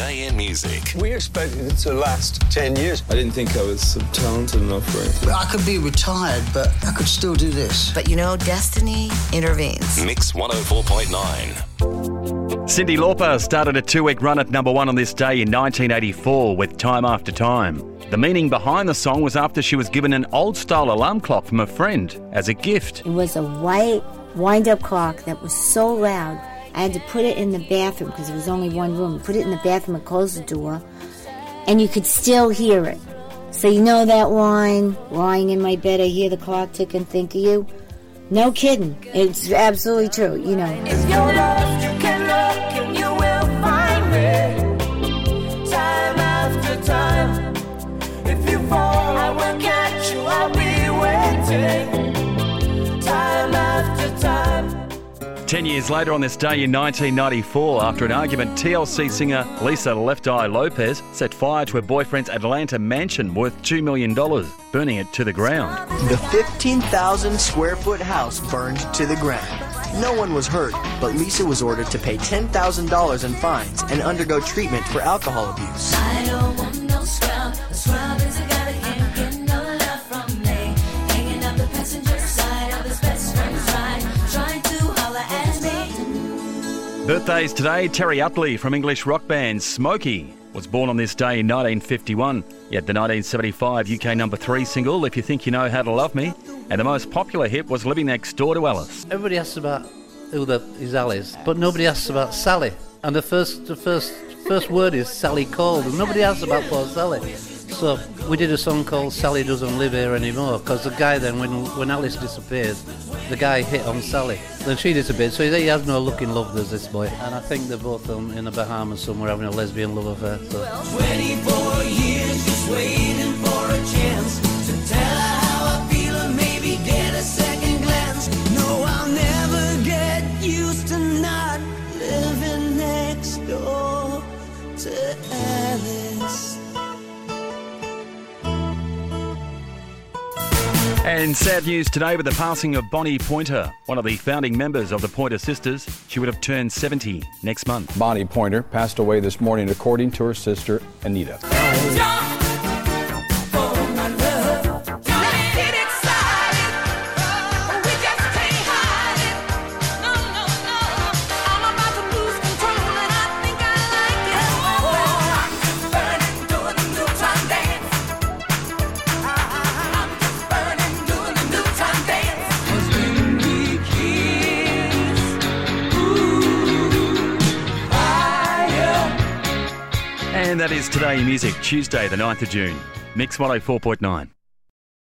Today in Music. We expected it to last 10 years. I didn't think I was talented enough for it. I could be retired, but I could still do this. But you know, destiny intervenes. Mix 104.9. Cyndi Lauper started a 2-week run at number one on this day in 1984 with Time After Time. The meaning behind the song was after she was given an old-style alarm clock from a friend as a gift. It was a white wind-up clock that was so loud, I had to put it in the bathroom because there was only one room. Put it in the bathroom and close the door, and you could still hear it. So you know that line, lying in my bed, I hear the clock tick and think of you? No kidding. It's absolutely true, you know. If you're lost, you can look and you will find me. Time after time. If you fall, I will catch you, I'll be waiting. Time after time. 10 years later on this day in 1994, after an argument, TLC singer Lisa Left Eye Lopez set fire to her boyfriend's Atlanta mansion worth $2 million, burning it to the ground. The 15,000 square foot house burned to the ground. No one was hurt, but Lisa was ordered to pay $10,000 in fines and undergo treatment for alcohol abuse. I don't want no scrub. A scrub is a guy that can't get no love from me. Hanging up the passenger side of his best friend's ride, trying to holler at me. Birthdays today, Terry Utley from English rock band Smokey was born on this day in 1951. He had the 1975 UK number 3 single, If You Think You Know How to Love Me, and the most popular hit was Living Next Door to Alice. Everybody asks about who his Al is, but nobody asks about Sally. And the first word is Sally called, and nobody asks about poor Sally. So we did a song called Sally Doesn't Live Here Anymore, because the guy then, when Alice disappeared, the guy hit on Sally. Then she disappeared, so he has no looking love, there's this boy. And I think they're both in the Bahamas somewhere having a lesbian love affair. So. 24 years just waiting for a chance to tell her how I feel and maybe get a second glance. No, I'll never get used to not living next door to Alice. And sad news today with the passing of Bonnie Pointer, one of the founding members of the Pointer Sisters. She would have turned 70 next month. Bonnie Pointer passed away this morning, according to her sister, Anita. And that is Today in Music, Tuesday the 9th of June. Mix 104.9.